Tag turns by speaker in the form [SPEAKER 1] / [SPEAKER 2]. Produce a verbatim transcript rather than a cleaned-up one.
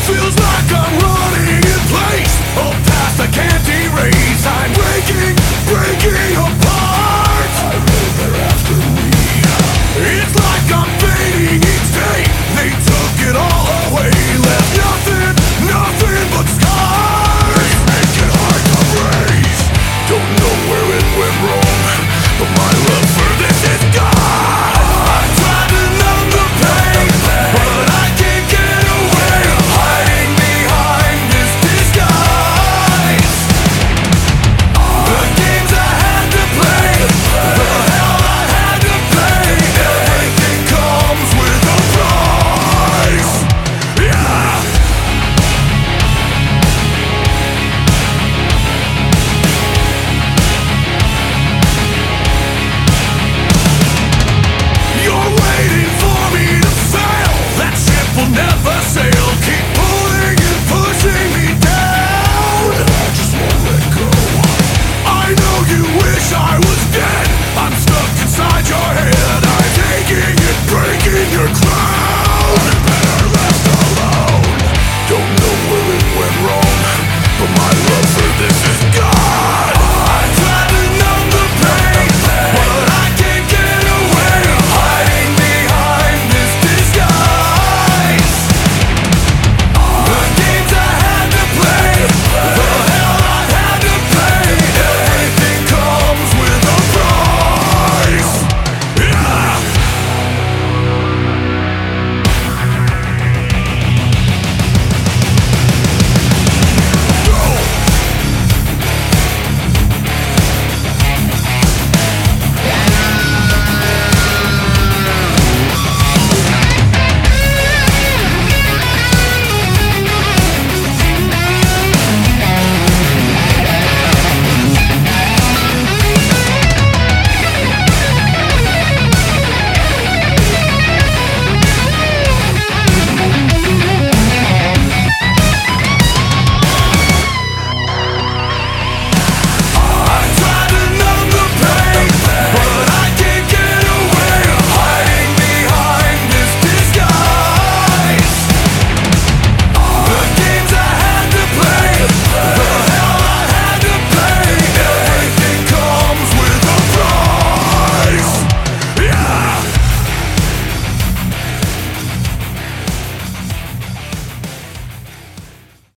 [SPEAKER 1] Feels like I'm running in place, a past I can't erase. I'm breaking, breaking apart. I know they're after me. It's like I'm fading each day. They took it all away, left nothing, nothing but scars. They make it hard to raise. Don't know where it went wrong, but my love for this is gone. I tried to numb the pain, but I can't get away. I'm hiding behind this disguise. The games I had to play, the hell I had to pay. Everything comes with a price. Yeah. You're waiting for me to fail. That ship will never sail. Keep